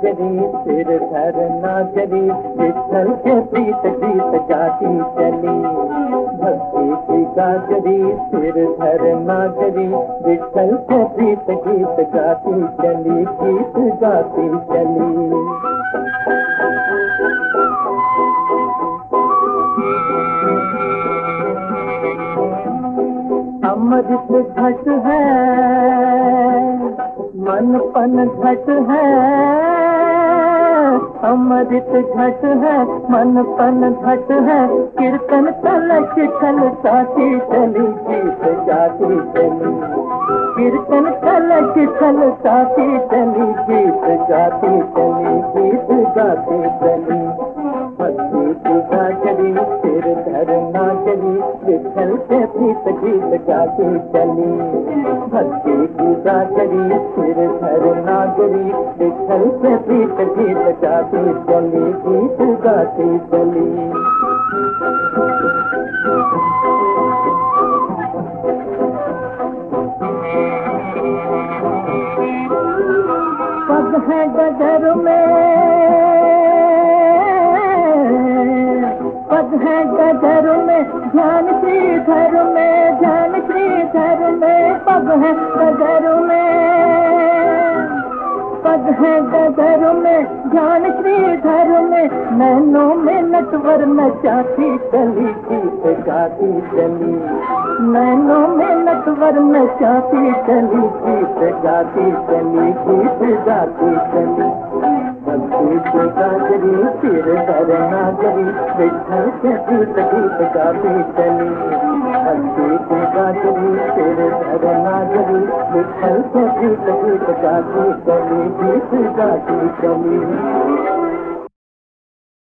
गाजरी सिर धर नागरी, विठ्ठल के प्रीत गीत गाती चली। भक्ति की गाजरी सिर धर नागरी, विठ्ठल के प्रीत गीत गाती चली, गीत गाती चली। अमृत घट है मन पन घट है, अमृत घट है मन पन घट है, कीर्तन कलश छल साथी चली, गीत गाती चली। कीर्तन कलश छल साथी चली, गीत गाती चली, गीत गाती चली। भक्ति की गाजरी सिर धर नागरी, विठ्ठल के प्रीत गीत गाती चली। भक्ति की गाजरी सिर धर नागरी, विठ्ठल के प्रीत गीत गाती चली, गीत गाती चली। पग है गदर में, पग है गदर में, ध्यान श्रीधर में, ध्यान श्रीधर में, पग है गदर में, पग है गदर में, ध्यान श्रीधर में, नैनों में नटवर नचाती चली, गीत गाती चली। नैनों में नटवर नचाती चली, गीत गाती चली, गीत गाती चली। भक्ति की गाजरी सिर धर नागरी, विठ्ठल के प्रीत गीत गाती चली। भक्ति की गाजरी सिर धर नागरी, विठ्ठल के प्रीत गीत गाती चली, गीत गाती चली।